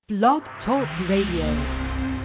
Blog Talk Radio.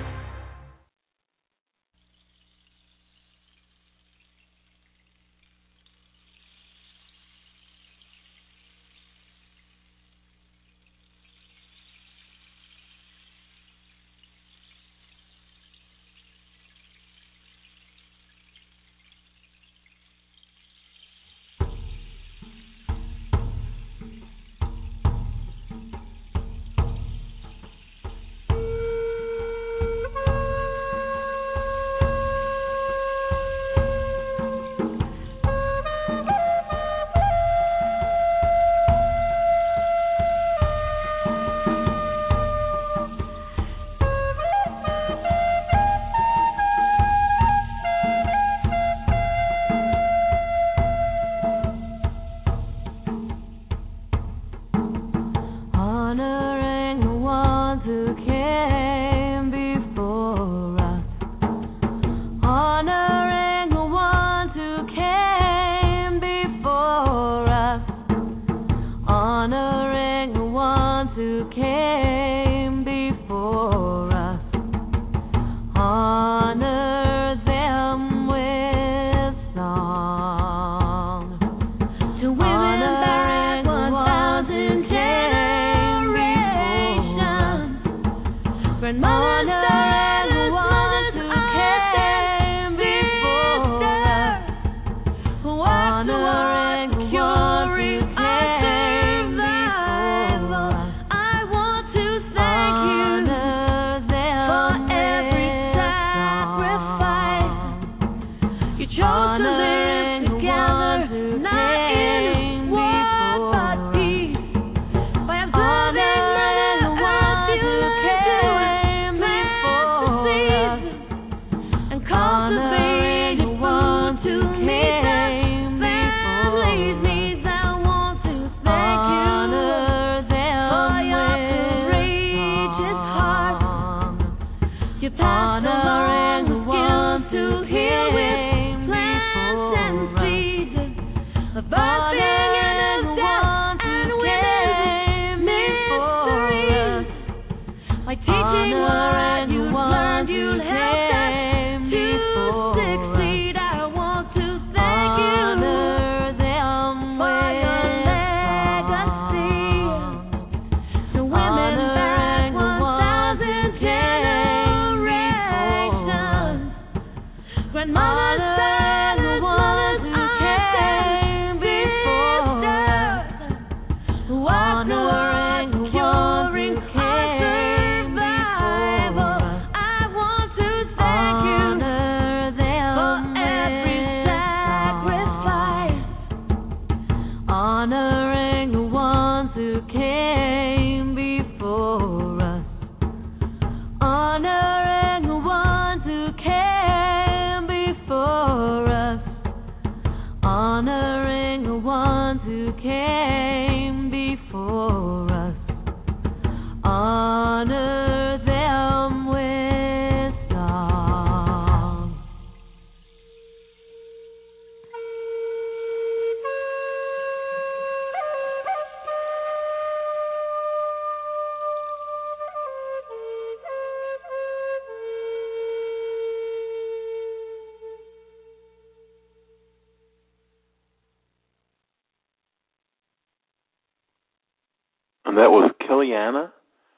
And that was Kellianna,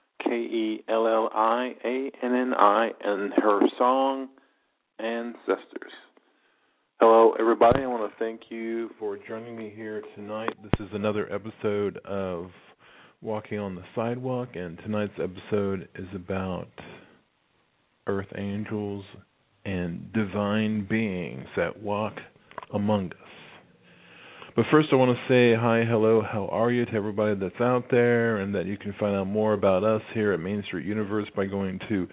Kellianni, and her song, Ancestors. Hello, everybody. I want to thank you for joining me here tonight. This is another episode of Walking on the Sidewalk, and tonight's episode is about earth angels and divine beings that walk among us. But first I want to say hi, hello, how are you to everybody that's out there, and that you can find out more about us here at Main Street Universe by going to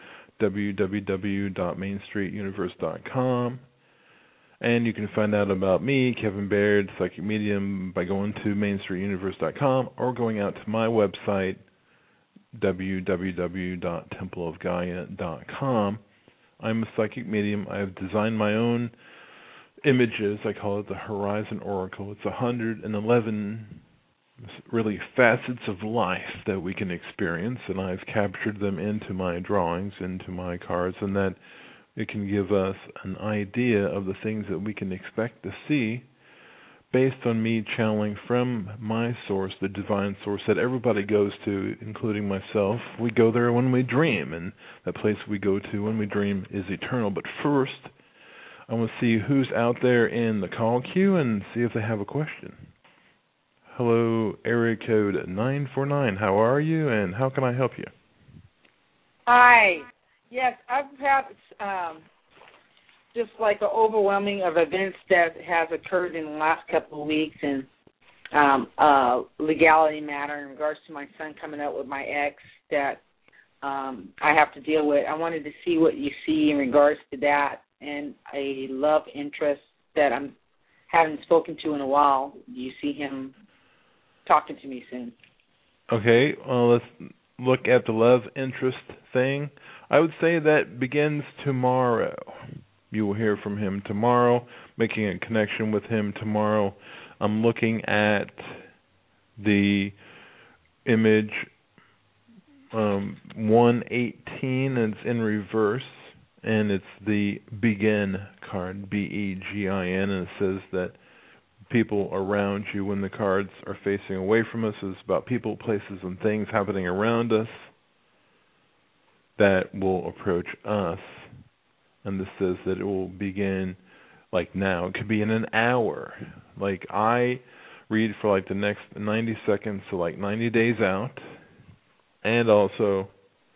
www.mainstreetuniverse.com. And you can find out about me, Kevin Baird, Psychic Medium, by going to mainstreetuniverse.com or going out to my website, www.templeofgaia.com. I'm a psychic medium. I have designed my own images. I call it the Horizon Oracle. It's 111 really facets of life that we can experience, and I've captured them into my drawings, into my cards, and that it can give us an idea of the things that we can expect to see based on me channeling from my source, the divine source that everybody goes to, including myself. We go there when we dream, and that place we go to when we dream is eternal. But first, I want to see who's out there in the call queue and see if they have a question. Hello, area code 949. How are you, and how can I help you? Hi. Yes, I've had just like an overwhelming of events that has occurred in the last couple of weeks, and legality matter in regards to my son coming out with my ex that I have to deal with. I wanted to see what you see in regards to that, and a love interest that I haven't spoken to in a while. Do you see him talking to me soon? Okay, well, let's look at the love interest thing. I would say that begins tomorrow. You will hear from him tomorrow, making a connection with him tomorrow. I'm looking at the image 118, and it's in reverse, and it's the Begin card, B-E-G-I-N, and it says that people around you, when the cards are facing away from us, is about people, places, and things happening around us that will approach us. And this says that it will begin like now. It could be in an hour. Like I read for like the next 90 seconds, so like 90 days out. And also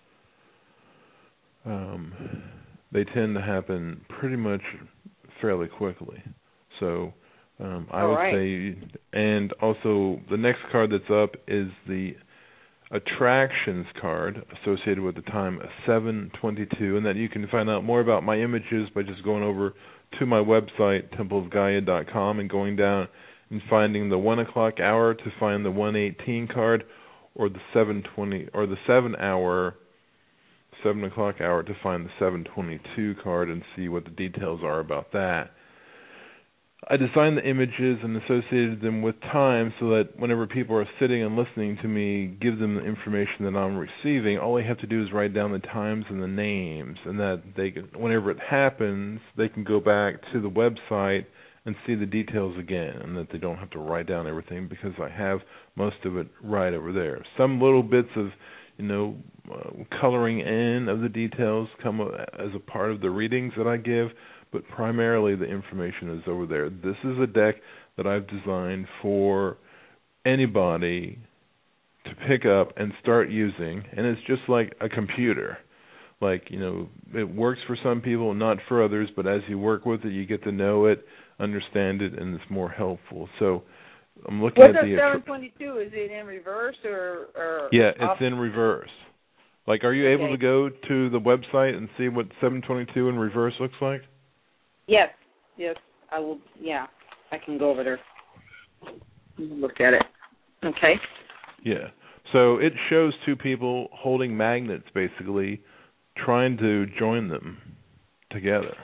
they tend to happen pretty much fairly quickly. So I would say, and also the next card that's up is the attractions card associated with the time 7/22, and that you can find out more about my images by just going over to my website, templeofgaia.com, and going down and finding the 1 o'clock hour to find the 118 card, or the 7:20 or the 7 o'clock hour to find the 7:22 card and see what the details are about that. I designed the images and associated them with time so that whenever people are sitting and listening to me give them the information that I'm receiving, all they have to do is write down the times and the names, and that they can, whenever it happens, they can go back to the website and see the details again, and that they don't have to write down everything because I have most of it right over there. Some little bits of, coloring in of the details come as a part of the readings that I give, but primarily the information is over there. This is a deck that I've designed for anybody to pick up and start using, and it's just like a computer. Like, it works for some people, not for others, but as you work with it, you get to know it, understand it, and it's more helpful. So I'm looking at the... What's 722? Is it in reverse or yeah, it's in reverse. Like, are you able to go to the website and see what 722 in reverse looks like? Yes, I will. Yeah, I can go over there and look at it. Okay. Yeah. So it shows two people holding magnets, basically, trying to join them together.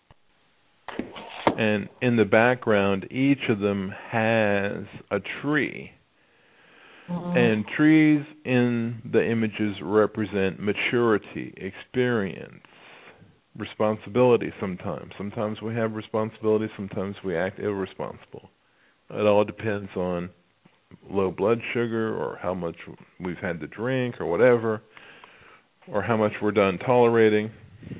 And in the background, each of them has a tree. And trees in the images represent maturity, experience, responsibility sometimes. Sometimes we have responsibility, sometimes we act irresponsible. It all depends on low blood sugar or how much we've had to drink or whatever, or how much we're done tolerating.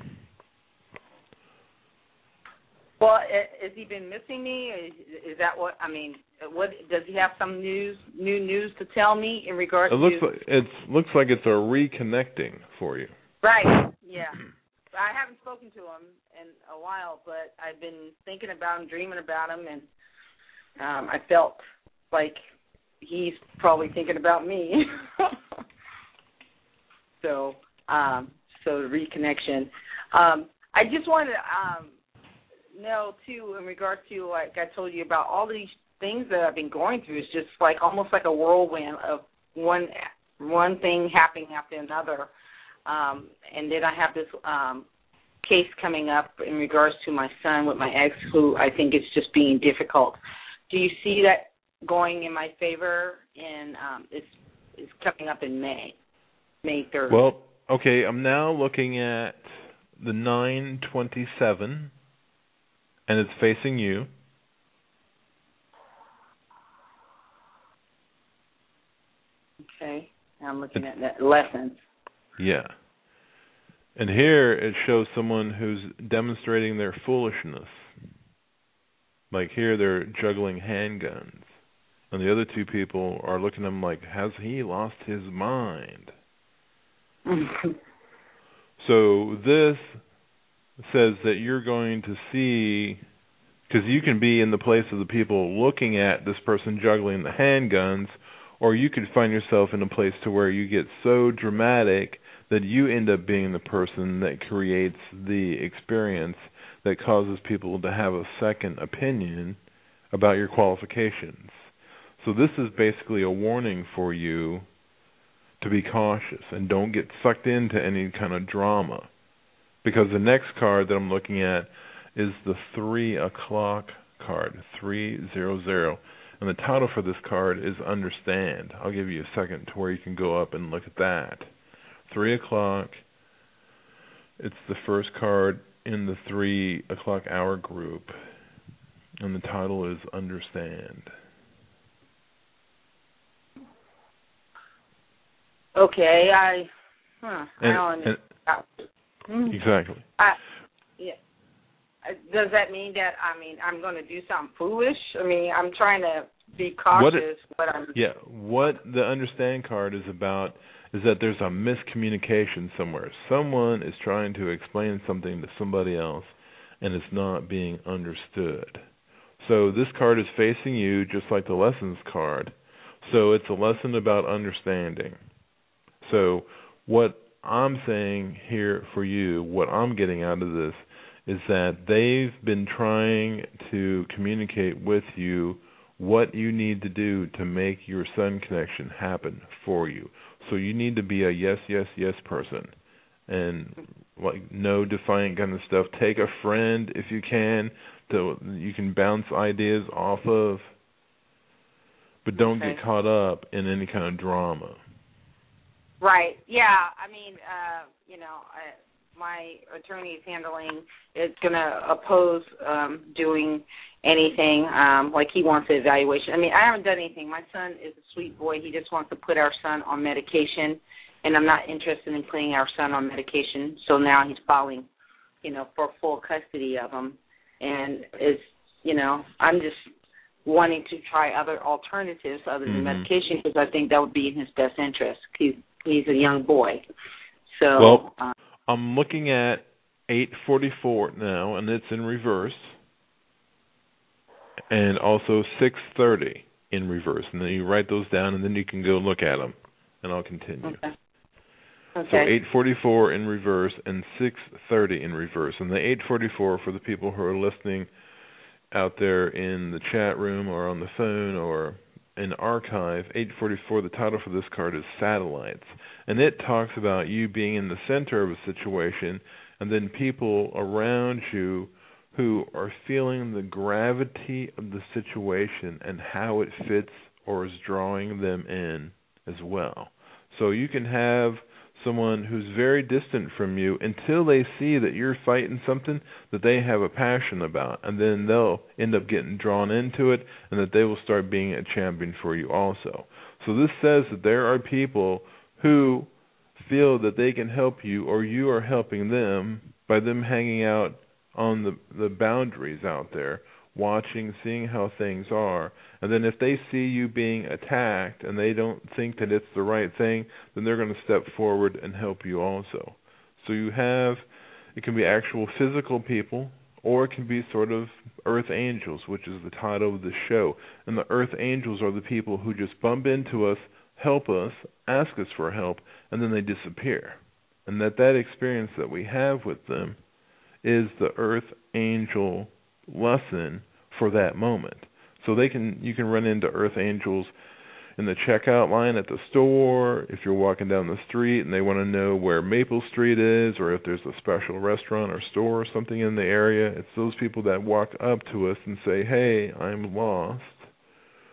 Well, has he been missing me? Is that what, what does he have some new news to tell me in regards to? It looks like it's a reconnecting for you. Right, yeah. I haven't spoken to him in a while, but I've been thinking about him, dreaming about him, and I felt like he's probably thinking about me. So the reconnection. I just wanted to know, too, in regards to, like I told you, about all these things that I've been going through. It's just like almost like a whirlwind of one thing happening after another. And then I have this case coming up in regards to my son with my ex, who I think is just being difficult. Do you see that going in my favor, and it's coming up in May 3rd. Well, okay, I'm now looking at the 927, and it's facing you. Okay, I'm looking at that lessons. Yeah. And here it shows someone who's demonstrating their foolishness. Like here they're juggling handguns. And the other two people are looking at him like, has he lost his mind? So this says that you're going to see, because you can be in the place of the people looking at this person juggling the handguns, or you could find yourself in a place to where you get so dramatic that you end up being the person that creates the experience that causes people to have a second opinion about your qualifications. So this is basically a warning for you to be cautious and don't get sucked into any kind of drama. Because the next card that I'm looking at is the 3 o'clock card, 300. And the title for this card is Understand. I'll give you a second to where you can go up and look at that. 3 o'clock, it's the first card in the 3 o'clock hour group. And the title is Understand. Okay, I don't understand. Exactly. Yeah. Does that mean that, I'm going to do something foolish? I'm trying to be cautious. What the Understand card is about is that there's a miscommunication somewhere. Someone is trying to explain something to somebody else, and it's not being understood. So this card is facing you just like the lessons card. So it's a lesson about understanding. So what I'm saying here for you, what I'm getting out of this, is that they've been trying to communicate with you what you need to do to make your sun connection happen for you. So you need to be a yes, yes, yes person. And like no defiant kind of stuff. Take a friend if you can that you can bounce ideas off of. But don't get caught up in any kind of drama. Right. Yeah. My attorney is handling. It's going to oppose doing anything. Like he wants an evaluation. I haven't done anything. My son is a sweet boy. He just wants to put our son on medication, and I'm not interested in putting our son on medication. So now he's filing, for full custody of him, and it's, I'm just wanting to try other alternatives other than medication because I think that would be in his best interest. He's a young boy. So I'm looking at 844 now, and it's in reverse, and also 630 in reverse. And then you write those down, and then you can go look at them, and I'll continue. Okay. So 844 in reverse and 630 in reverse. And the 844, for the people who are listening out there in the chat room or on the phone or in archive, 844, the title for this card is Satellites. And it talks about you being in the center of a situation and then people around you who are feeling the gravity of the situation and how it fits or is drawing them in as well. So you can have someone who's very distant from you until they see that you're fighting something that they have a passion about, and then they'll end up getting drawn into it, and that they will start being a champion for you also. So this says that there are people who feel that they can help you, or you are helping them by them hanging out on the boundaries out there, watching, seeing how things are. And then if they see you being attacked and they don't think that it's the right thing, then they're going to step forward and help you also. So you have, it can be actual physical people, or it can be sort of earth angels, which is the title of the show. And the earth angels are the people who just bump into us, help us, ask us for help, and then they disappear. And that experience that we have with them is the earth angel lesson for that moment. So you can run into earth angels in the checkout line at the store, if you're walking down the street and they want to know where Maple Street is, or if there's a special restaurant or store or something in the area. It's those people that walk up to us and say, hey, I'm lost.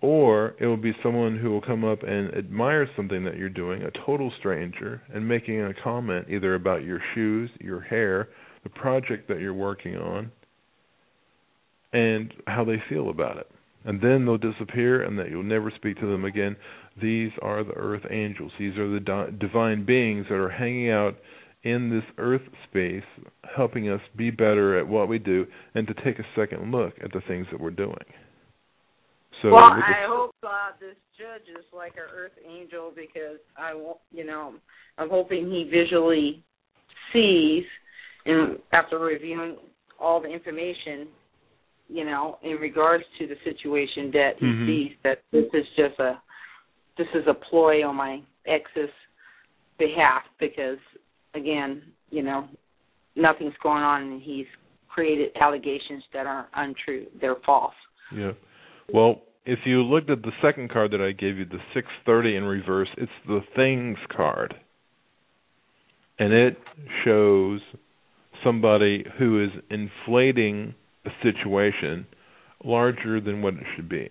or it will be someone who will come up and admire something that you're doing, a total stranger, and making a comment either about your shoes, your hair, the project that you're working on, and how they feel about it. And then they'll disappear and that you'll never speak to them again. These are the earth angels. These are the divine beings that are hanging out in this earth space, helping us be better at what we do and to take a second look at the things that we're doing. So well, I hope this judge is like our earth angel, because I'm hoping he visually sees, and after reviewing all the information, in regards to the situation, that he sees that this is a ploy on my ex's behalf, because again, nothing's going on, and he's created allegations that are untrue. They're false. Yeah. Well, if you looked at the second card that I gave you, the 630 in reverse, it's the Things card. And it shows somebody who is inflating a situation larger than what it should be.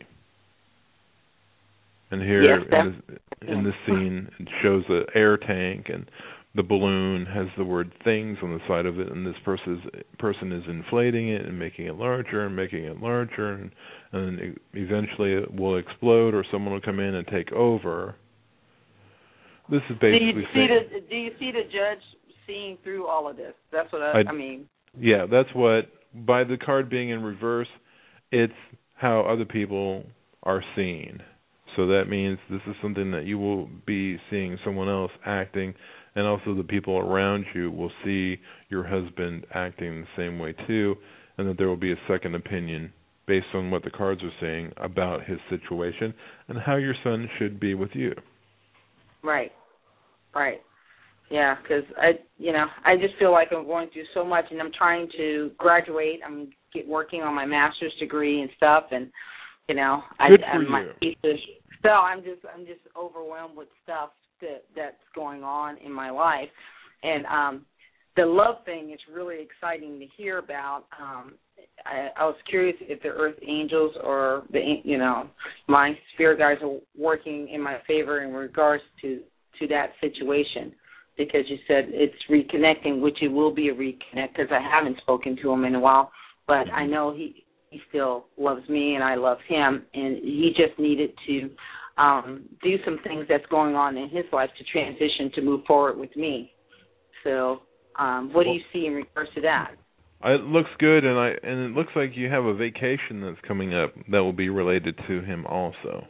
And here in this scene, it shows an air tank, and the balloon has the word things on the side of it, and this person is inflating it and making it larger and making it larger, and eventually it will explode, or someone will come in and take over. This is basically do you see the judge seeing through all of this? That's what I mean. Yeah, that's what, by the card being in reverse, it's how other people are seen. So that means this is something that you will be seeing someone else acting, and also the people around you will see your husband acting the same way too, and that there will be a second opinion based on what the cards are saying about his situation and how your son should be with you. Right. Yeah, because I just feel like I'm going through so much, and I'm trying to graduate. I'm working on my master's degree and stuff, and Good for my you. thesis. So I'm just overwhelmed with stuff that's going on in my life, and the love thing is really exciting to hear about. I was curious if the earth angels or my spirit guides are working in my favor in regards to that situation, because you said it's reconnecting, which it will be a reconnect, because I haven't spoken to him in a while, but I know he still loves me and I love him, and he just needed to do some things that's going on in his life to transition to move forward with me. So what do you see in regards to that? It looks good, and it looks like you have a vacation that's coming up that will be related to him also.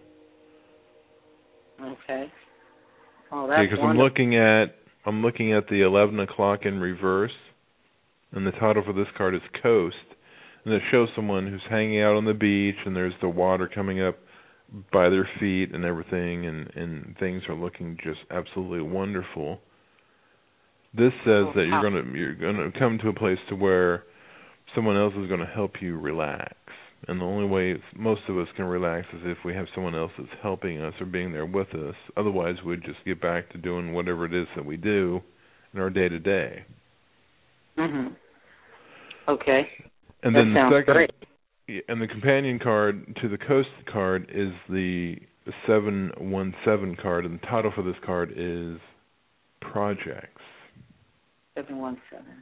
Okay. Oh, that's because wonderful. I'm looking at the 11 o'clock in reverse, and the title for this card is Coast, and it shows someone who's hanging out on the beach, and there's the water coming up by their feet and everything, and things are looking just absolutely wonderful. This says that you're gonna come to a place to where someone else is going to help you relax, and the only way most of us can relax is if we have someone else that's helping us or being there with us. Otherwise, we'd just get back to doing whatever it is that we do in our day to day. Mhm. Okay. And that then sounds the second, great. and the companion card to the Coast card is the 717 card, and the title for this card is Projects. 717.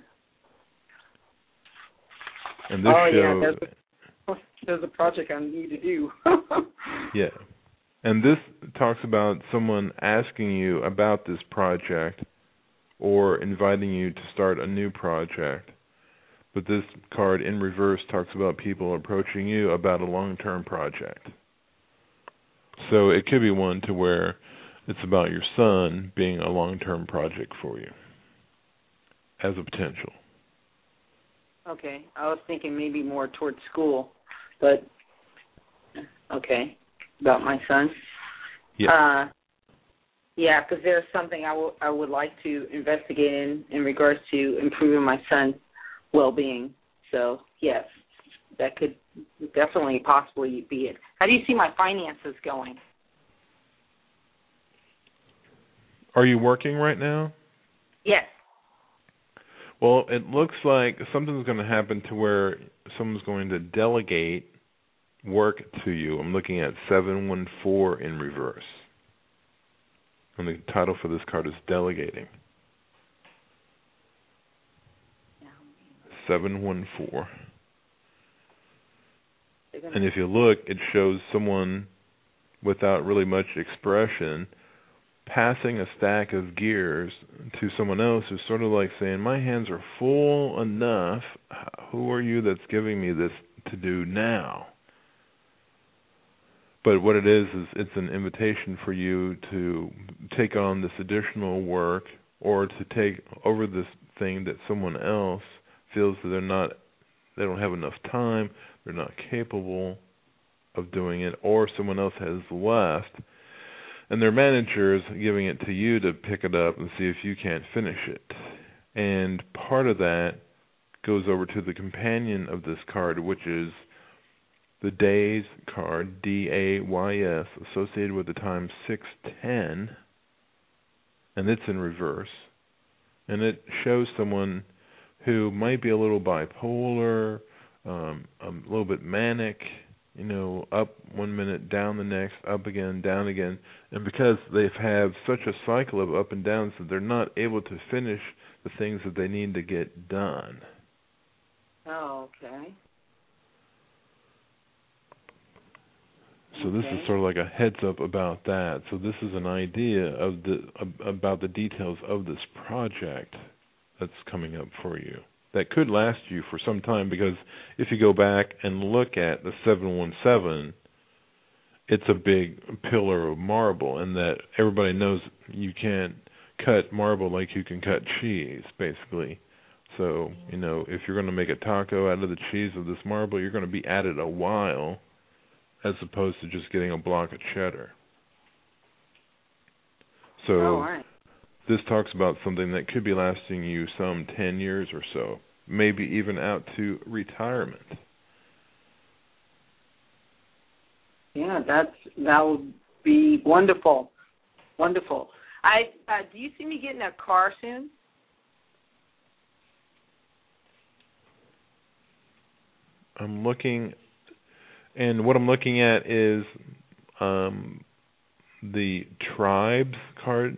And this shows. Yeah, there's a project I need to do. Yeah. And this talks about someone asking you about this project or inviting you to start a new project. But this card in reverse talks about people approaching you about a long-term project. So it could be one to where it's about your son being a long-term project for you as a potential. Okay. I was thinking maybe more towards school, but okay, about my son. Yeah. Yeah, because there's something I would like to investigate in regards to improving my son's well-being. So, yes, that could definitely possibly be it. How do you see my finances going? Are you working right now? Yes. Well, it looks like something's going to happen to where someone's going to delegate work to you. I'm looking at 714 in reverse. And the title for this card is Delegating. 714. And if you look, it shows someone without really much expression passing a stack of gears to someone else who's sort of like saying, my hands are full enough. Who are you that's giving me this to do now? But what it is it's an invitation for you to take on this additional work or to take over this thing that someone else feels that they don't have enough time, they're not capable of doing it, or someone else has left, and their manager is giving it to you to pick it up and see if you can't finish it. And part of that goes over to the companion of this card, which is the Days card, D-A-Y-S, associated with the time 610, and it's in reverse. And it shows someone who might be a little bipolar, a little bit manic, up 1 minute, down the next, up again, down again. And because they have such a cycle of up and downs that they're not able to finish the things that they need to get done. Oh, okay. So this is sort of like a heads up about that. So this is an idea of about the details of this project that's coming up for you. That could last you for some time, because if you go back and look at the 717, it's a big pillar of marble, and that everybody knows you can't cut marble like you can cut cheese, basically. So, if you're going to make a taco out of the cheese of this marble, you're going to be at it a while, as opposed to just getting a block of cheddar. So this talks about something that could be lasting you some 10 years or so, maybe even out to retirement. Yeah, that would be wonderful. Wonderful. Do you see me getting a car soon? I'm looking, and what I'm looking at is the Tribes card,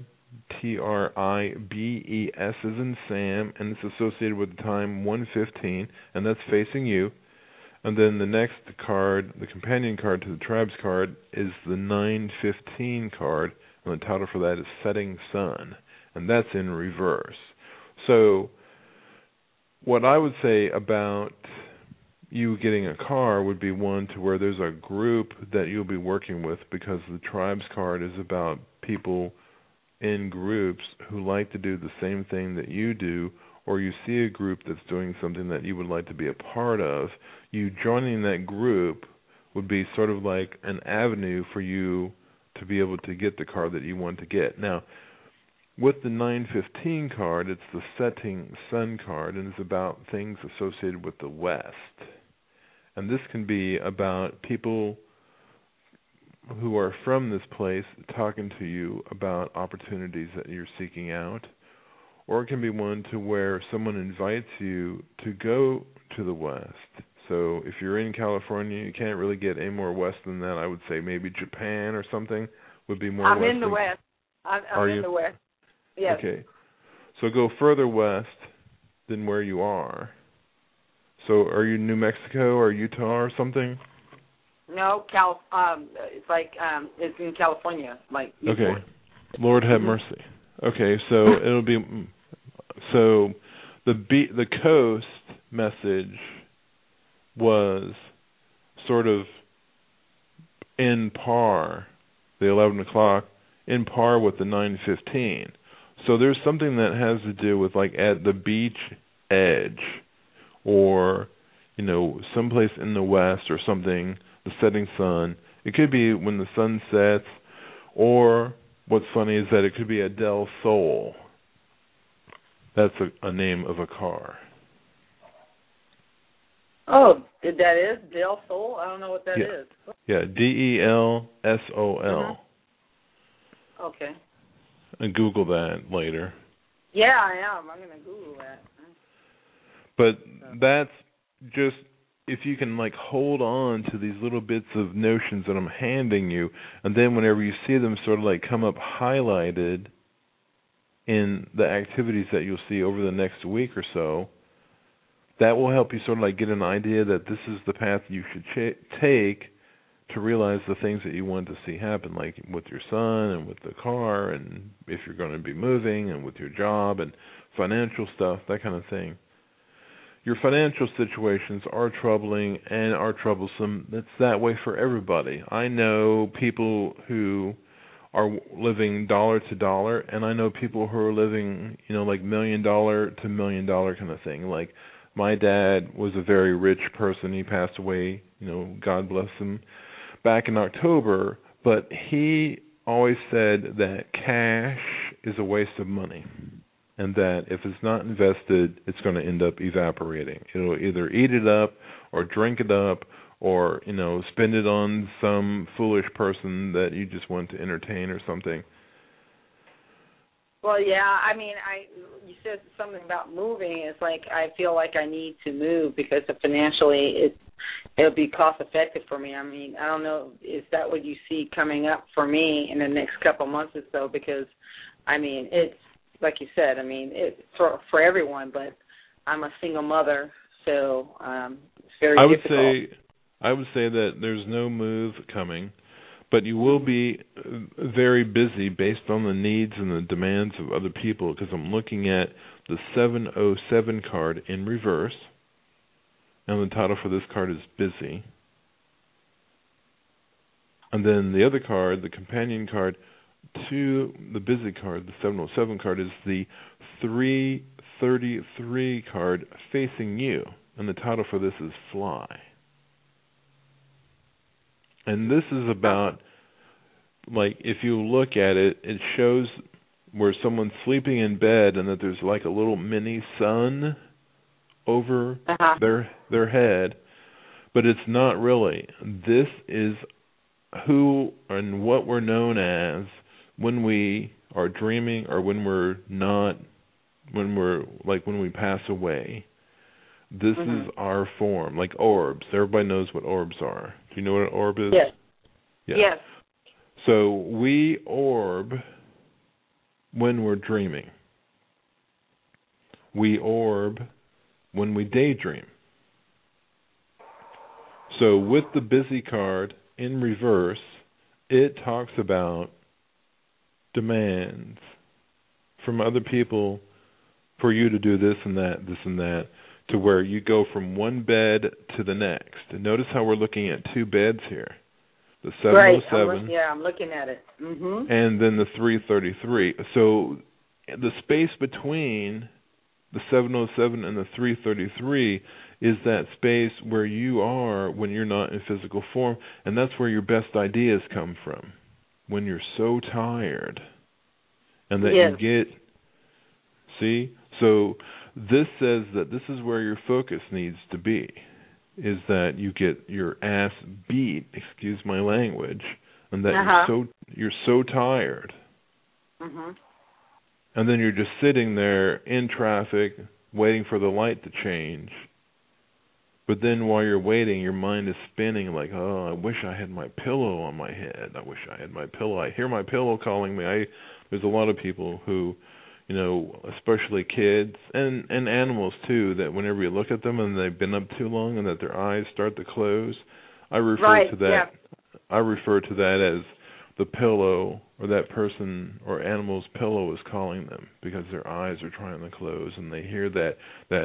Tribes as in Sam, and it's associated with the time 1:15, and that's facing you. And then the next card, the companion card to the Tribes card, is the 9:15 card, and the title for that is Setting Sun, and that's in reverse. So what I would say about you getting a car would be one to where there's a group that you'll be working with, because the Tribes card is about people in groups who like to do the same thing that you do, or you see a group that's doing something that you would like to be a part of. You joining that group would be sort of like an avenue for you to be able to get the car that you want to get. Now, with the 9:15 card, it's the Setting Sun card, and it's about things associated with the West. And this can be about people who are from this place talking to you about opportunities that you're seeking out, or it can be one to where someone invites you to go to the West. So if you're in California, you can't really get any more west than that. I would say maybe Japan or something would be more west. I'm in the West. I'm in the West. Yes. Okay. So go further west than where you are. So are you in New Mexico or Utah or something? No, it's like it's in California, like Newport. Okay. Lord have mercy. Okay, so it'll be the coast message was sort of in par, the 11 o'clock, in par with the 9:15. So there's something that has to do with like at the beach edge, or someplace in the west or something, the setting sun. It could be when the sun sets, or what's funny is that it could be a Del Sol. That's a name of a car. Oh, that is Del Sol? I don't know what that is. Yeah, DELSOL. Okay. And Google that later. Yeah, I am. I'm going to Google that. But that's just if you can like hold on to these little bits of notions that I'm handing you, and then whenever you see them sort of like come up highlighted in the activities that you'll see over the next week or so, that will help you sort of like get an idea that this is the path you should take to realize the things that you want to see happen, like with your son and with the car, and if you're going to be moving, and with your job and financial stuff, that kind of thing. Your financial situations are troubling and are troublesome. It's that way for everybody. I know people who are living dollar to dollar, and I know people who are living, like $1 million to $1 million kind of thing. Like my dad was a very rich person. He passed away, God bless him, back in October, but he always said that cash is a waste of money, and that if it's not invested, it's going to end up evaporating. It'll either eat it up or drink it up or, spend it on some foolish person that you just want to entertain or something. Well, yeah, you said something about moving. It's like I feel like I need to move because financially it'll be cost effective for me. I don't know, is that what you see coming up for me in the next couple months or so? Because, it's like you said, it's for everyone, but I'm a single mother, so it's very difficult. I would say that there's no move coming, but you will be very busy based on the needs and the demands of other people, because I'm looking at the 707 card in reverse, and the title for this card is Busy. And then the other card, the companion card to the Busy card, the 707 card, is the 333 card facing you, and the title for this is Fly. And this is about, like, if you look at it, it shows where someone's sleeping in bed and that there's like a little mini sun over their head, but it's not really. This is who and what we're known as when we are dreaming, or when we're not, when we pass away. This is our form, like orbs. Everybody knows what orbs are. Do you know what an orb is? Yes. Yeah. Yes. So we orb when we're dreaming. We orb when we daydream. So with the Busy card in reverse, it talks about demands from other people for you to do this and that, to where you go from one bed to the next. And notice how we're looking at two beds here. The 707. Right. I'm looking at it. Mm-hmm. And then the 333. So the space between the 707 and the 333 is that space where you are when you're not in physical form, and that's where your best ideas come from, when you're so tired. And that you get, see? So this says that this is where your focus needs to be, is that you get your ass beat, excuse my language, and that you're so tired. Mm-hmm. And then you're just sitting there in traffic waiting for the light to change. But then while you're waiting, your mind is spinning like, oh, I wish I had my pillow on my head. I wish I had my pillow. I hear my pillow calling me. There's a lot of people who, especially kids and animals too, that whenever you look at them and they've been up too long and that their eyes start to close, I refer to that. Yeah. I refer to that as the pillow, or that person or animal's pillow is calling them, because their eyes are trying to close and they hear that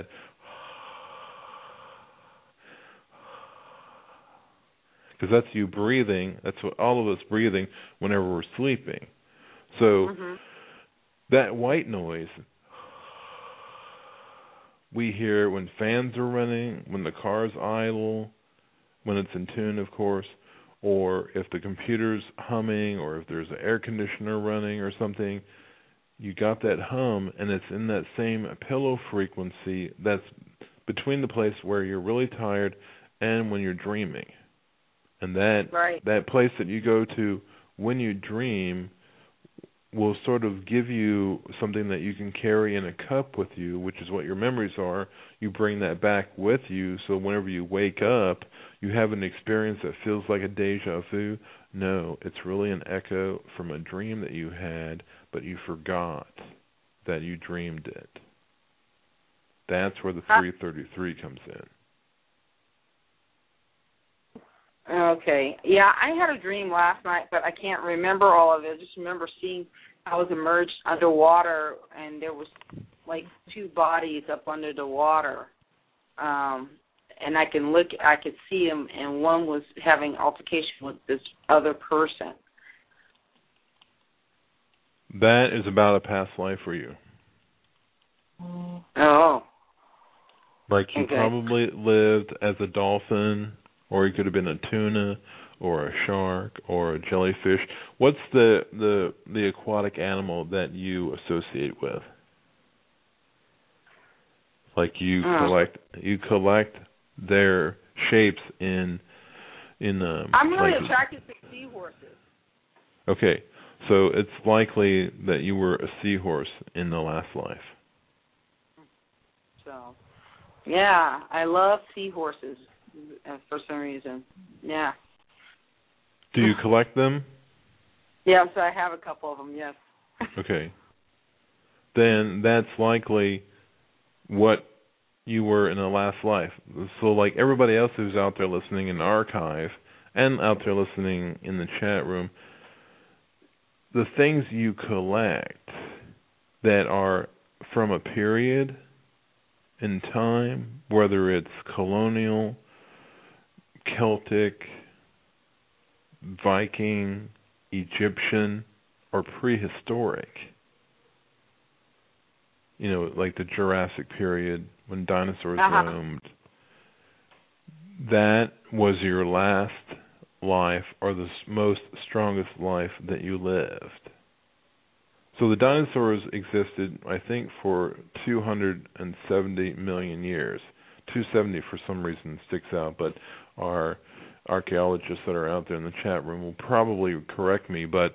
because that's you breathing. That's what all of us breathing whenever we're sleeping. So that white noise we hear when fans are running, when the car's idle, when it's in tune, of course, or if the computer's humming, or if there's an air conditioner running or something. You got that hum, and it's in that same pillow frequency that's between the place where you're really tired and when you're dreaming. And that place that you go to when you dream, will sort of give you something that you can carry in a cup with you, which is what your memories are. You bring that back with you, so whenever you wake up, you have an experience that feels like a deja vu. No, it's really an echo from a dream that you had, but you forgot that you dreamed it. That's where the 333 comes in. Okay. Yeah, I had a dream last night, but I can't remember all of it. I just remember seeing I was immersed underwater, and there was like two bodies up under the water. And I could see them, and one was having altercation with this other person. That is about a past life for you. Oh. Like you probably lived as a dolphin, or you could have been a tuna, or a shark, or a jellyfish. What's the aquatic animal that you associate with? Like you collect their shapes in I'm really attracted to seahorses. Okay, so it's likely that you were a seahorse in the last life. So, yeah, I love seahorses for some reason. Yeah. Do you collect them? Yeah, so I have a couple of them, yes. Okay. Then that's likely what you were in the last life. So like everybody else who's out there listening in the archive and out there listening in the chat room, the things you collect that are from a period in time, whether it's colonial, Celtic, Viking, Egyptian, or prehistoric, you know, like the Jurassic period when dinosaurs roamed, that was your last life or the most strongest life that you lived. So the dinosaurs existed, I think, for 270 million years. 270 for some reason sticks out, but our archaeologists that are out there in the chat room will probably correct me, but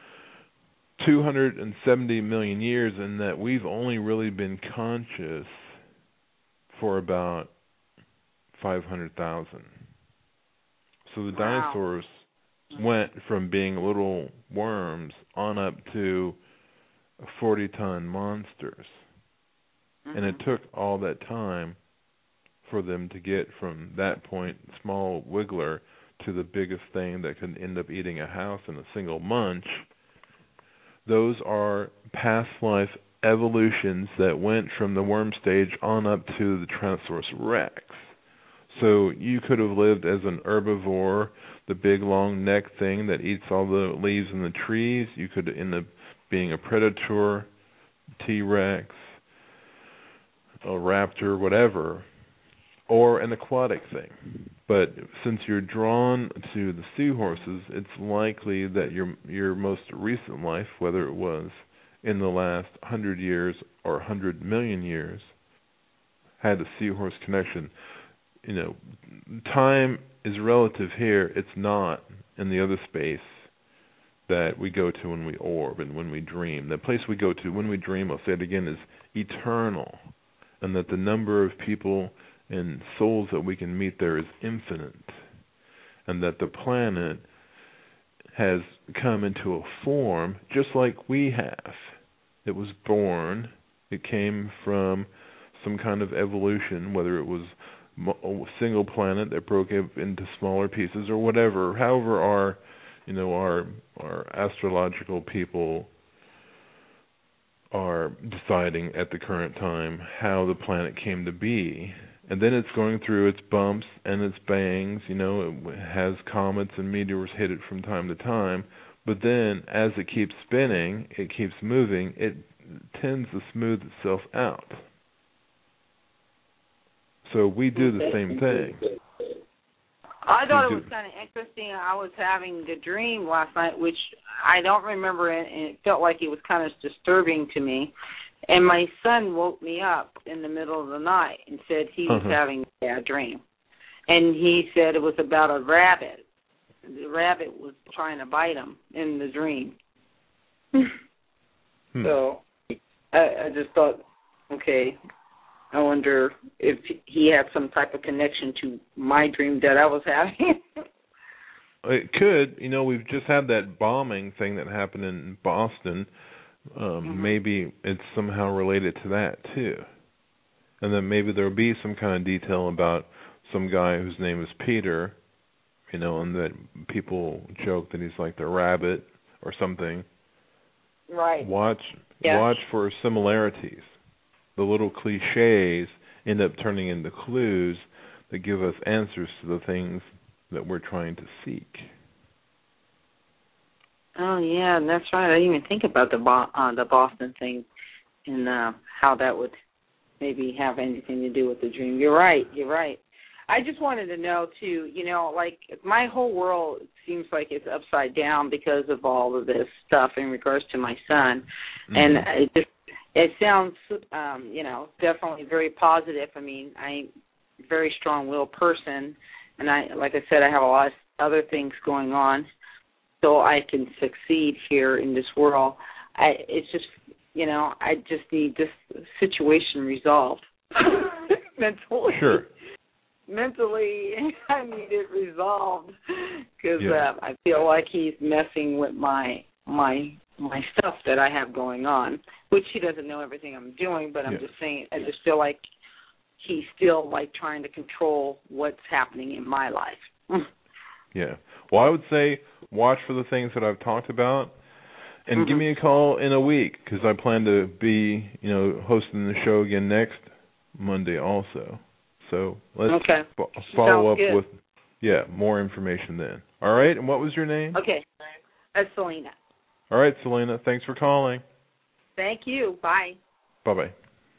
270 million years, in that we've only really been conscious for about 500,000. So the dinosaurs went from being little worms on up to 40-ton monsters. And it took all that time for them to get from that point, small wiggler, to the biggest thing that could end up eating a house in a single munch. Those are past life evolutions that went from the worm stage on up to the Tyrannosaurus rex. So you could have lived as an herbivore, the big long neck thing that eats all the leaves in the trees. You could end up being a predator, T-Rex, a raptor, whatever, or an aquatic thing. But since you're drawn to the seahorses, it's likely that your most recent life, whether it was in the last 100 years or 100 million years, had a seahorse connection. You know, time is relative here. It's not in the other space that we go to when we orb and when we dream. The place we go to when we dream, I'll say it again, is eternal, and that the number of people and souls that we can meet there is infinite, and that the planet has come into a form just like we have. It was born. It came from some kind of evolution, whether it was a single planet that broke up into smaller pieces or whatever. However, our astrological people are deciding at the current time how the planet came to be. And then it's going through its bumps and its bangs. You know, it has comets and meteors hit it from time to time. But then, as it keeps spinning, it keeps moving, it tends to smooth itself out. So we do the same thing. I thought it was kind of interesting. I was having the dream last night, which I don't remember, and it felt like it was kind of disturbing to me. And my son woke me up in the middle of the night and said he was having a bad dream. And he said it was about a rabbit. The rabbit was trying to bite him in the dream. So I just thought, okay, I wonder if he had some type of connection to my dream that I was having. It could. We've just had that bombing thing that happened in Boston. Maybe it's somehow related to that, too. And then maybe there'll be some kind of detail about some guy whose name is Peter, and that people joke that he's like the rabbit or something. Right. Watch Yeah. for similarities. The little cliches end up turning into clues that give us answers to the things that we're trying to seek. Oh, yeah, that's right. I didn't even think about the Boston thing and how that would maybe have anything to do with the dream. You're right. I just wanted to know, too, like my whole world seems like it's upside down because of all of this stuff in regards to my son. And it sounds, definitely very positive. I mean, I'm a very strong-willed person, and like I said, I have a lot of other things going on so I can succeed here in this world. It's just, I just need this situation resolved mentally. Sure. Mentally, I need it resolved because Yeah. I feel like he's messing with my stuff that I have going on, which he doesn't know everything I'm doing, but I'm just saying, I just feel like he's still like trying to control what's happening in my life. Yeah. Well, I would say watch for the things that I've talked about, and give me a call in a week because I plan to be, hosting the show again next Monday also. So let's follow up with, more information then. All right. And what was your name? Okay. That's Selena. All right, Selena. Thanks for calling. Thank you. Bye. Bye-bye.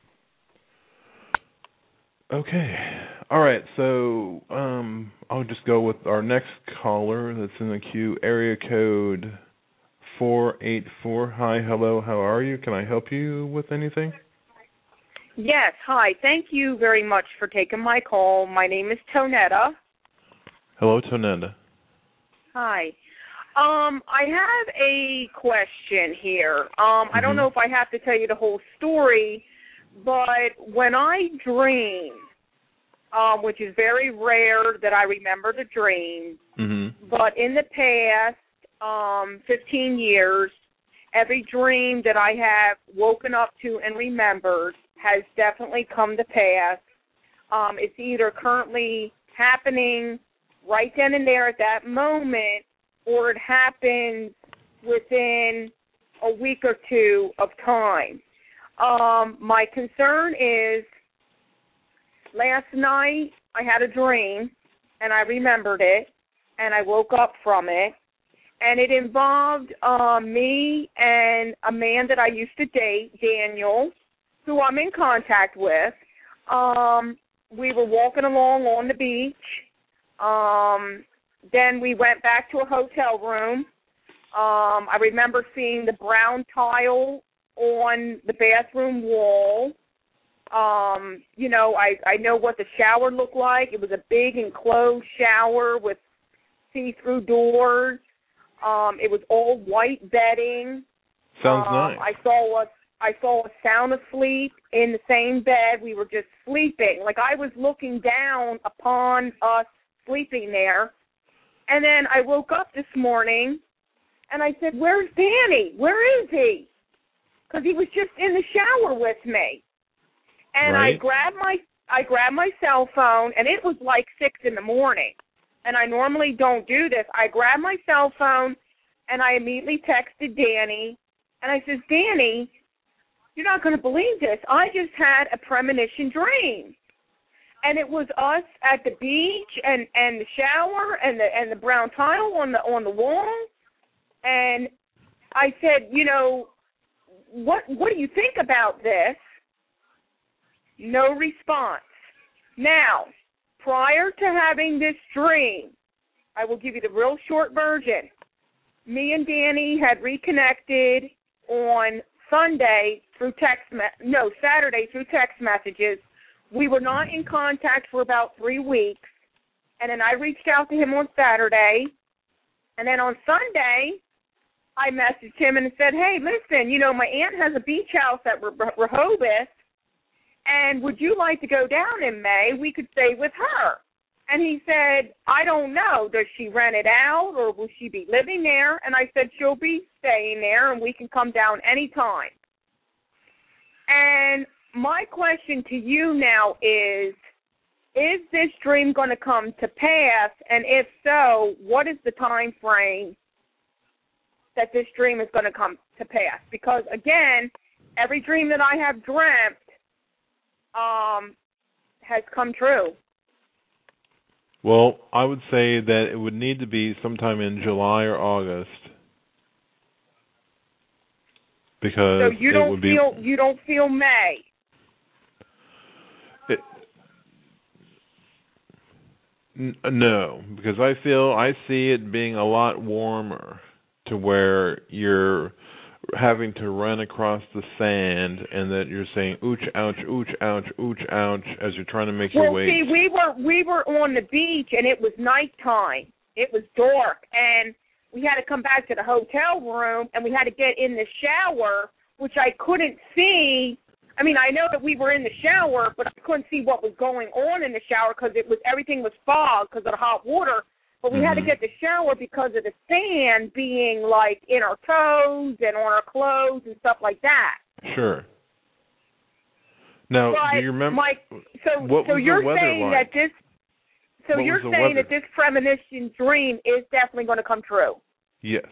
Okay. All right. So I'll just go with our next caller that's in the queue, area code 484. Hi, hello, how are you? Can I help you with anything? Yes, hi. Thank you very much for taking my call. My name is Tonetta. Hello, Tonetta. Hi. I have a question here. I don't know if I have to tell you the whole story, but when I dream, which is very rare that I remember the dream, but in the past 15 years, every dream that I have woken up to and remembered has definitely come to pass. It's either currently happening right then and there at that moment, or it happens within a week or two of time. My concern is last night I had a dream, and I remembered it, and I woke up from it, and it involved me and a man that I used to date, Daniel, who I'm in contact with. We were walking along on the beach. Then we went back to a hotel room. I remember seeing the brown tile on the bathroom wall. I know what the shower looked like. It was a big enclosed shower with see-through doors. It was all white bedding. Sounds nice. I saw us sound asleep in the same bed. We were just sleeping. Like I was looking down upon us sleeping there. And then I woke up this morning, and I said, "Where's Danny? Where is he?" Because he was just in the shower with me. And right. I grabbed my cell phone, and it was like 6 in the morning. And I normally don't do this. I grabbed my cell phone, and I immediately texted Danny. And I says, "Danny, you're not going to believe this. I just had a premonition dream." And it was us at the beach and the shower and the brown tile on the wall. And I said, what do you think about this? No response. Now, prior to having this dream, I will give you the real short version. Me and Danny had reconnected on Saturday through text messages. We were not in contact for about 3 weeks, and then I reached out to him on Saturday, and then on Sunday, I messaged him and said, hey, listen, my aunt has a beach house at Rehoboth, and would you like to go down in May? We could stay with her. And he said, I don't know. Does she rent it out, or will she be living there? And I said, she'll be staying there, and we can come down anytime. And my question to you now is this dream going to come to pass? And if so, what is the time frame that this dream is going to come to pass? Because, again, every dream that I have dreamt has come true. Well, I would say that it would need to be sometime in July or August, because so you don't feel May. No, because I see it being a lot warmer, to where you're having to run across the sand, and that you're saying ooch, ouch, ooch, ouch, ooch, ouch, as you're trying to make your way. Well, see, we were on the beach, and it was nighttime. It was dark, and we had to come back to the hotel room, and we had to get in the shower, which I couldn't see. I mean, I know that we were in the shower, but I couldn't see what was going on in the shower because everything was fog because of the hot water. But we had to get the shower because of the sand being, like, in our toes and on our clothes and stuff like that. Sure. Now, do you remember so you're saying like? that this premonition dream is definitely going to come true? Yes.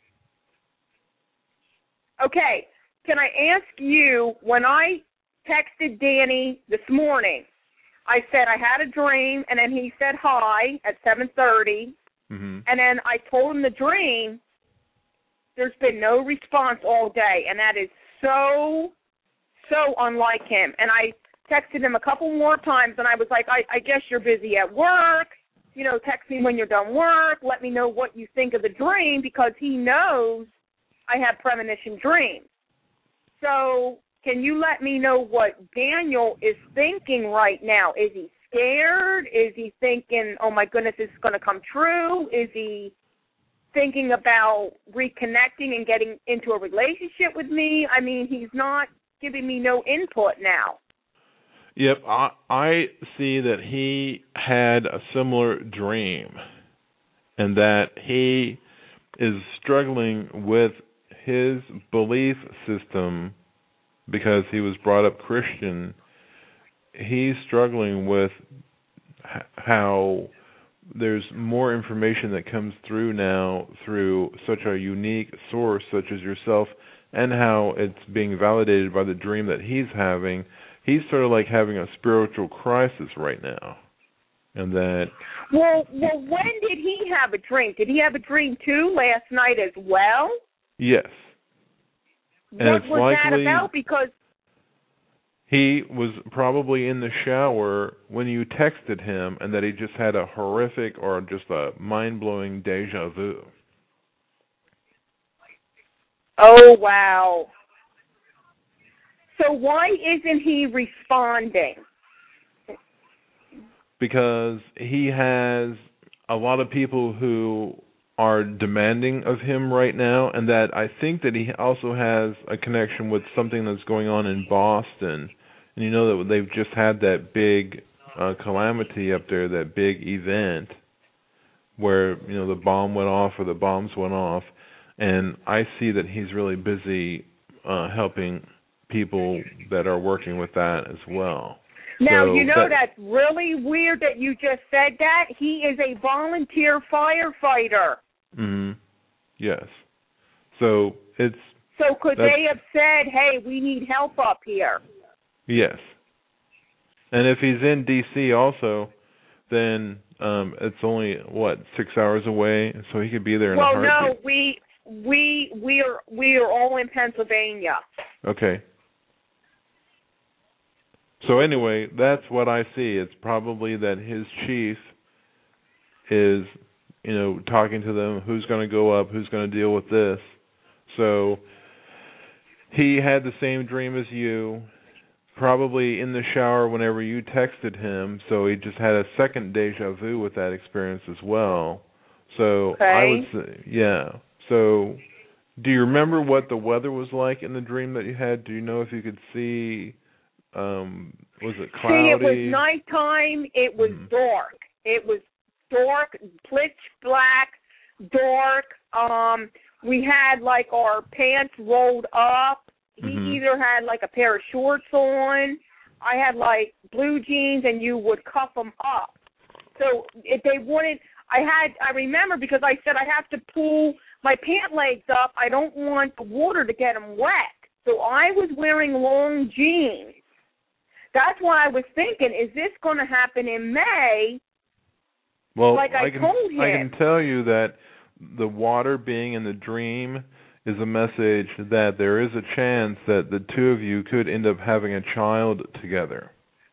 Okay. Can I ask you, when I texted Danny this morning, I said I had a dream, and then he said hi at 7:30, and then I told him the dream. There's been no response all day, and that is so unlike him. And I texted him a couple more times, and I was like, I guess you're busy at work. Text me when you're done work. Let me know what you think of the dream, because he knows I have premonition dreams. So can you let me know what Daniel is thinking right now? Is he scared? Is he thinking, oh, my goodness, this is going to come true? Is he thinking about reconnecting and getting into a relationship with me? I mean, he's not giving me no input now. Yep, I see that he had a similar dream, and that he is struggling with his belief system because he was brought up Christian. He's struggling with how there's more information that comes through now through such a unique source such as yourself, and how it's being validated by the dream that he's having. He's sort of like having a spiritual crisis right now. And that... Well, when did he have a dream? Did he have a dream, too, last night as well? Yes. And what was that about? Because he was probably in the shower when you texted him, and that he just had a horrific or just a mind-blowing deja vu. Oh, wow. So why isn't he responding? Because he has a lot of people who are demanding of him right now, and that I think that he also has a connection with something that's going on in Boston. And you know that they've just had that big calamity up there, that big event where, the bomb went off or the bombs went off. And I see that he's really busy helping people that are working with that as well. Now, so that's really weird that you just said that. He is a volunteer firefighter. Mm-hmm. Yes. So it's... So could they have said, hey, we need help up here? Yes. And if he's in D.C. also, then it's only, 6 hours away? So he could be there in a heartbeat. Well, no, we are all in Pennsylvania. Okay. So anyway, that's what I see. It's probably that his chief is, talking to them, who's going to go up, who's going to deal with this. So he had the same dream as you, probably in the shower whenever you texted him, so he just had a second deja vu with that experience as well. So okay. I would say, yeah. So Do you remember what the weather was like in the dream that you had? Do you know if you could see? Was it cloudy? See, it was nighttime. It was dark. It was dark, pitch black, dark. We had like our pants rolled up. He either had like a pair of shorts on. I had like blue jeans, and you would cuff them up. So if they wanted, I remember because I said I have to pull my pant legs up. I don't want the water to get them wet. So I was wearing long jeans. That's why I was thinking, is this going to happen in May? Well, like I told him. I can tell you that the water being in the dream is a message that there is a chance that the two of you could end up having a child together.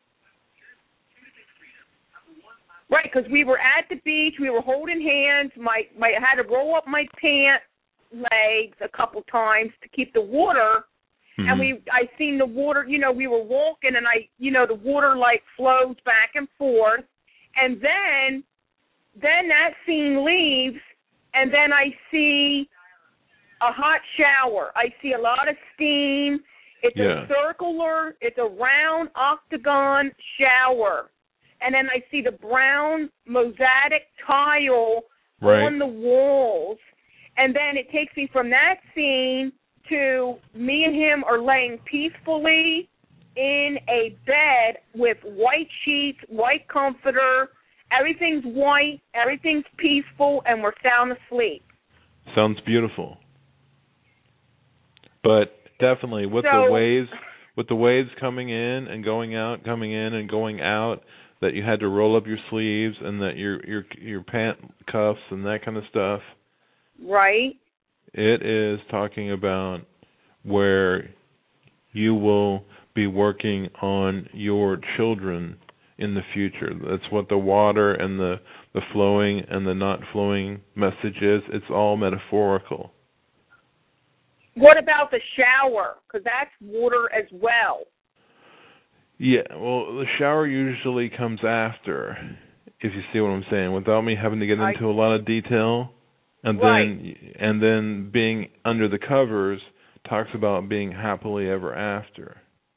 Right, because we were at the beach, we were holding hands. I had to roll up my pant legs a couple times to keep the water. And I seen the water, we were walking, and the water like flows back and forth. And then that scene leaves, and then I see a hot shower. I see a lot of steam. It's it's a round octagon shower. And then I see the brown mosaic tile on the walls. And then it takes me from that scene to me and him are laying peacefully in a bed with white sheets, white comforter. Everything's white, everything's peaceful, and we're sound asleep. Sounds beautiful. But definitely with the waves coming in and going out, coming in and going out, that you had to roll up your sleeves and that your pant cuffs and that kind of stuff. Right. It is talking about where you will be working on your children in the future. That's what the water and the flowing and the not flowing message is. It's all metaphorical. What about the shower? Because that's water as well. Yeah, well, the shower usually comes after, if you see what I'm saying, without me having to get into a lot of detail. And then being under the covers talks about being happily ever after.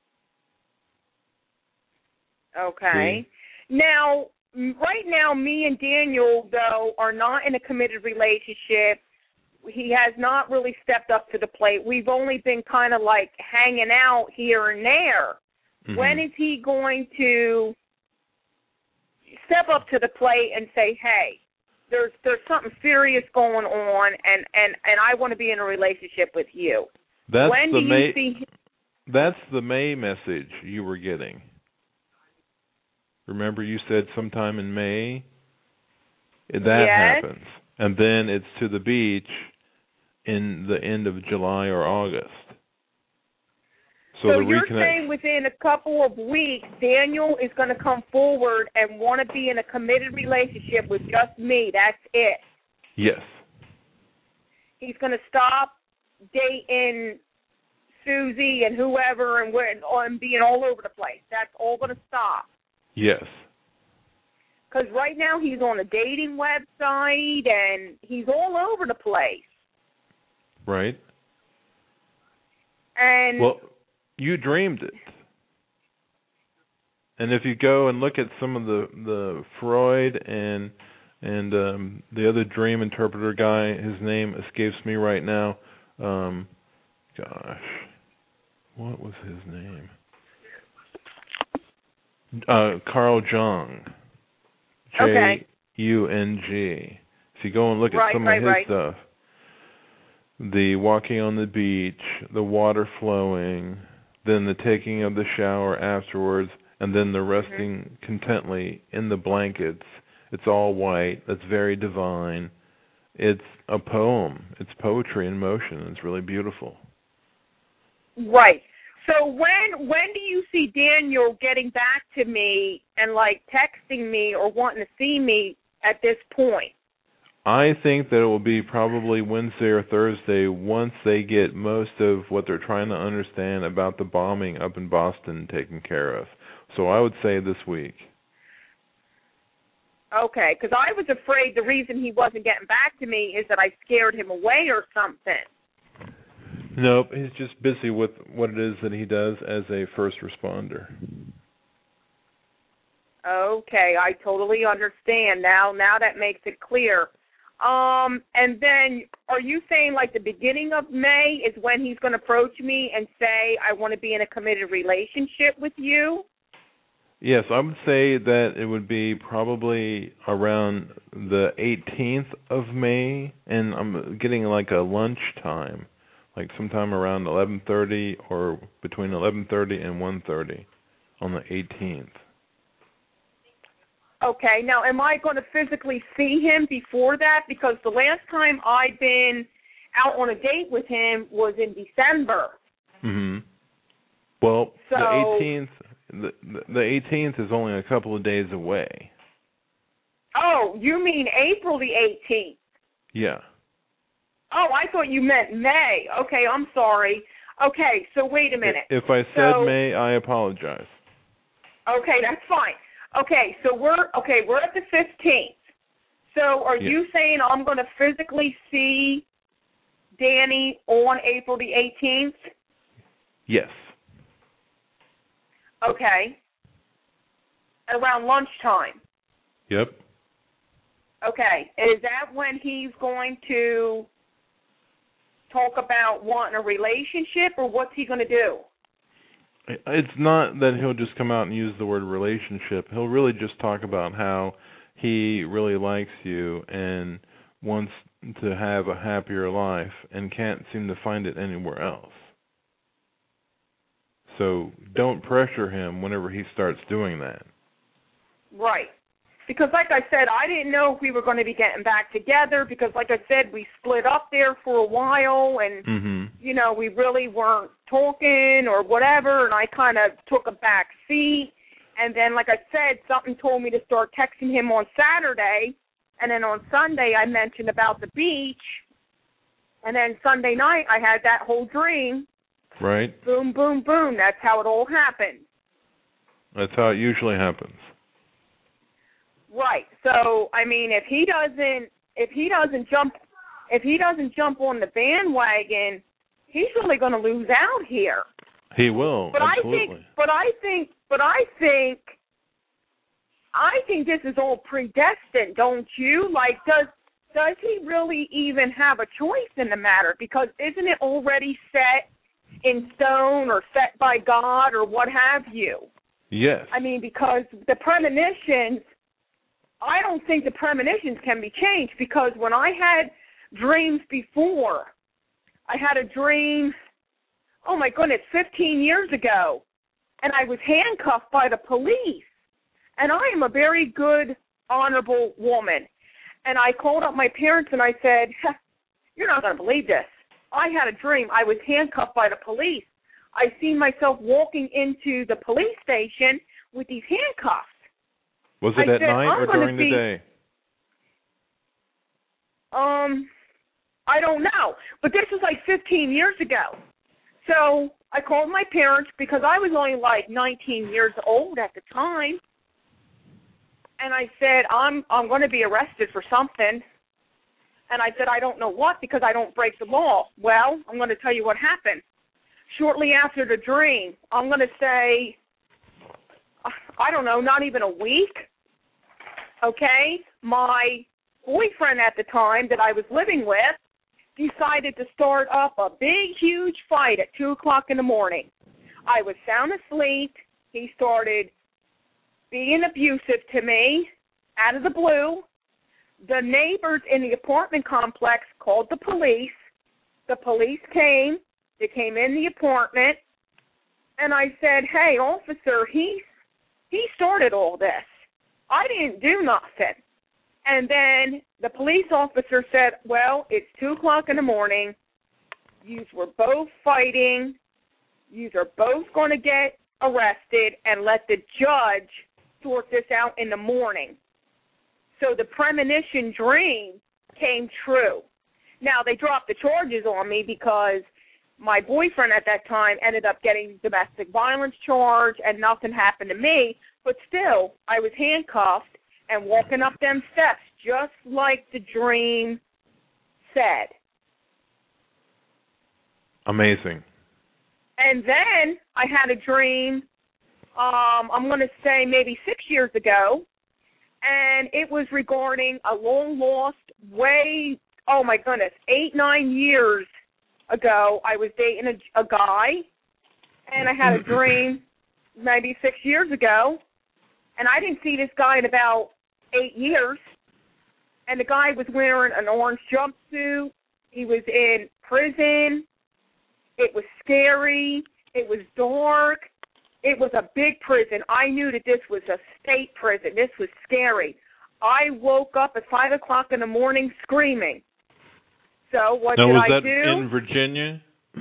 Okay. See? Now, right now, me and Daniel, though, are not in a committed relationship. He has not really stepped up to the plate. We've only been kind of like hanging out here and there. When is he going to step up to the plate and say, hey, there's something serious going on, and I want to be in a relationship with you? That's when do you see him? That's the May message you were getting. Remember you said sometime in May? That happens. And then it's to the beach in the end of July or August. So you're saying within a couple of weeks, Daniel is going to come forward and want to be in a committed relationship with just me. That's it. Yes. He's going to stop dating Susie and whoever and being all over the place. That's all going to stop. Yes. Because right now he's on a dating website and he's all over the place. Right. And well, you dreamed it. And if you go and look at some of the Freud and the other dream interpreter guy, his name escapes me right now. Gosh, what was his name? Carl Jung. Jung. If you go and look at some of his stuff, the walking on the beach, the water flowing, then the taking of the shower afterwards, and then the resting contently in the blankets. It's all white. That's very divine. It's a poem. It's poetry in motion. It's really beautiful. Right. So when do you see Daniel getting back to me and like texting me or wanting to see me at this point? I think that it will be probably Wednesday or Thursday once they get most of what they're trying to understand about the bombing up in Boston taken care of. So I would say this week. Okay, because I was afraid the reason he wasn't getting back to me is that I scared him away or something. Nope, he's just busy with what it is that he does as a first responder. Okay, I totally understand now. Now that makes it clear. And then are you saying like the beginning of May is when he's going to approach me and say, I want to be in a committed relationship with you? Yes, I would say that it would be probably around the 18th of May, and I'm getting like a lunch time, like sometime around 11:30 or between 11:30 and 1:30 on the 18th. Okay, now am I going to physically see him before that? Because the last time I'd been out on a date with him was in December. Mhm. Well, so, the 18th is only a couple of days away. Oh, you mean April the 18th? Yeah. Oh, I thought you meant May. Okay, I'm sorry. Okay, so wait a minute. If I said May, I apologize. Okay, that's fine. Okay, so we're at the 15th. So are you saying I'm going to physically see Danny on April the 18th? Yes. Okay. Around lunchtime? Yep. Okay. Is that when he's going to talk about wanting a relationship, or what's he going to do? It's not that he'll just come out and use the word relationship. He'll really just talk about how he really likes you and wants to have a happier life and can't seem to find it anywhere else. So don't pressure him whenever he starts doing that. Right. Because like I said, I didn't know if we were going to be getting back together because like I said, we split up there for a while and, you know, we really weren't talking or whatever, and I kind of took a back seat. And then, like I said, something told me to start texting him on Saturday, and then on Sunday I mentioned about the beach, and then Sunday night I had that whole dream. Right. Boom, boom, boom. That's how it all happened. That's how it usually happens. Right. So, I mean, if he doesn't jump on the bandwagon, he's really going to lose out here. He will. But absolutely. I think this is all predestined, don't you? Like, does he really even have a choice in the matter? Because isn't it already set in stone or set by God or what have you? Yes. I mean, because the premonitions, I don't think the premonitions can be changed, because when I had dreams before, I had a dream, oh my goodness, 15 years ago, and I was handcuffed by the police. And I am a very good, honorable woman. And I called up my parents and I said, you're not going to believe this. I had a dream. I was handcuffed by the police. I seen myself walking into the police station with these handcuffs. Was it at night or during the day? I don't know. But this was like 15 years ago. So I called my parents because I was only like 19 years old at the time. And I said, I'm going to be arrested for something. And I said, I don't know what, because I don't break the law. Well, I'm going to tell you what happened. Shortly after the dream, I'm going to say, I don't know, not even a week, okay, my boyfriend at the time that I was living with decided to start up a big, huge fight at 2 o'clock in the morning. I was sound asleep. He started being abusive to me out of the blue. The neighbors in the apartment complex called the police. The police came. They came in the apartment. And I said, hey, officer, he started all this. I didn't do nothing. And then the police officer said, well, it's 2 o'clock in the morning. Yous were both fighting. Yous are both going to get arrested, and let the judge sort this out in the morning. So the premonition dream came true. Now, they dropped the charges on me because my boyfriend at that time ended up getting domestic violence charge and nothing happened to me. But still, I was handcuffed and walking up them steps just like the dream said. Amazing. And then I had a dream, I'm going to say maybe 6 years ago, and it was regarding a long-lost oh my goodness, 8-9 years ago, I was dating a guy, and I had a dream maybe 6 years ago, and I didn't see this guy in about 8 years, and the guy was wearing an orange jumpsuit. He was in prison. It was scary. It was dark. It was a big prison. I knew that this was a state prison. This was scary. I woke up at 5 o'clock in the morning screaming. So what did I do? Now, was that in Virginia?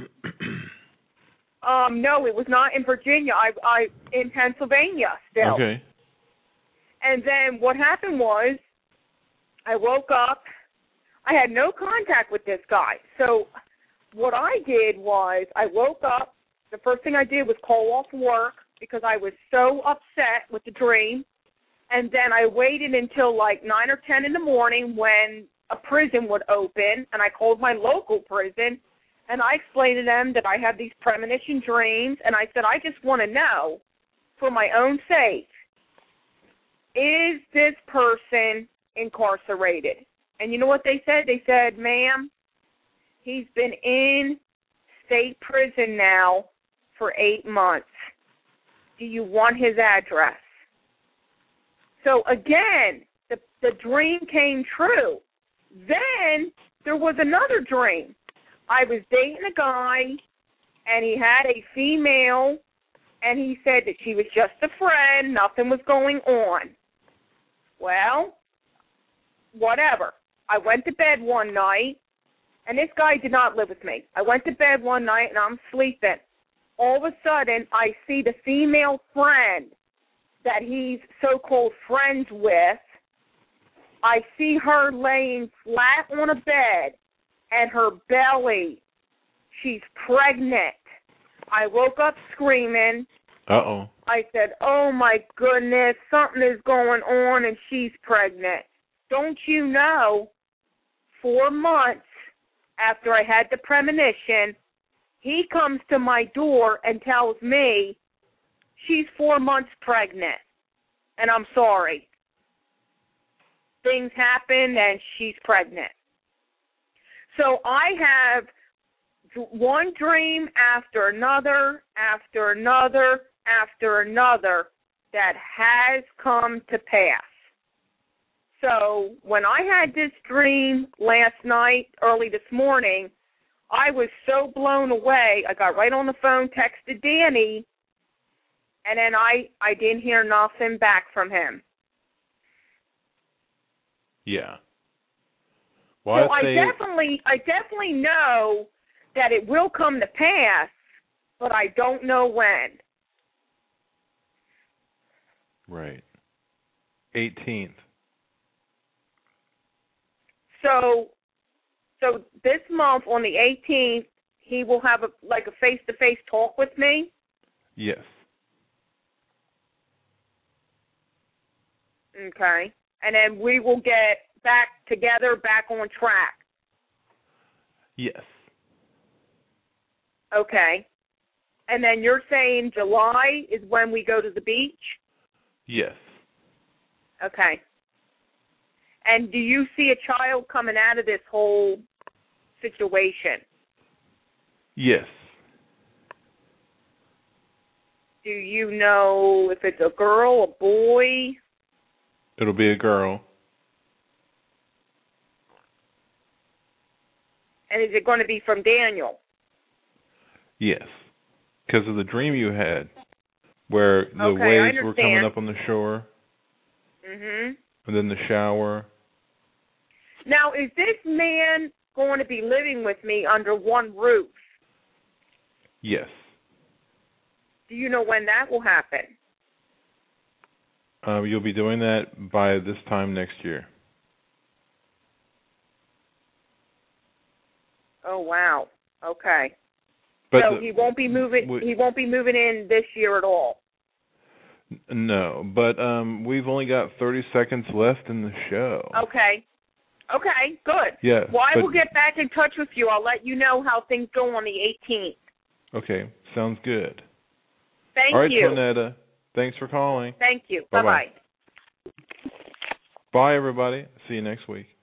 No, it was not in Virginia. I in Pennsylvania still. Okay. And then what happened was I woke up. I had no contact with this guy. So what I did was I woke up. The first thing I did was call off work because I was so upset with the dream. And then I waited until like 9 or 10 in the morning when a prison would open, and I called my local prison, and I explained to them that I had these premonition dreams, and I said, I just want to know, for my own sake, is this person incarcerated? And you know what they said? They said, ma'am, he's been in state prison now for 8 months. Do you want his address? So again, the dream came true. Then there was another dream. I was dating a guy, and he had a female, and he said that she was just a friend, nothing was going on. Well, whatever. I went to bed one night, and this guy did not live with me. I went to bed one night, and I'm sleeping. All of a sudden, I see the female friend that he's so-called friends with. I see her laying flat on a bed, and her belly, she's pregnant. I woke up screaming. Uh-oh. I said, oh, my goodness, something is going on, and she's pregnant. Don't you know, 4 months after I had the premonition, he comes to my door and tells me she's 4 months pregnant, and I'm sorry. Things happen, and she's pregnant. So I have one dream after another, after another, after another that has come to pass. So when I had this dream last night, early this morning, I was so blown away. I got right on the phone, texted Danny, and then I didn't hear nothing back from him. Yeah. Well, So I definitely know that it will come to pass, but I don't know when. Right. 18th. So this month on the 18th, he will have a face-to-face talk with me? Yes. Okay. And then we will get back together, back on track. Yes. Okay. And then you're saying July is when we go to the beach? Yes. Okay. And do you see a child coming out of this whole situation? Yes. Do you know if it's a girl, a boy? It'll be a girl. And is it going to be from Daniel? Yes. Because of the dream you had, where the Okay, waves were coming up on the shore. Mhm. And then the shower. Now, is this man going to be living with me under one roof? Yes. Do you know when that will happen? You'll be doing that by this time next year. Oh wow. Okay. But so he won't be moving. He won't be moving in this year at all. No, but we've only got 30 seconds left in the show. Okay. Okay, good. Yeah. Well, I will get back in touch with you. I'll let you know how things go on the 18th. Okay, sounds good. Thank you. All right, Tonetta. Thanks for calling. Thank you. Bye-bye. Bye-bye. Bye, everybody. See you next week.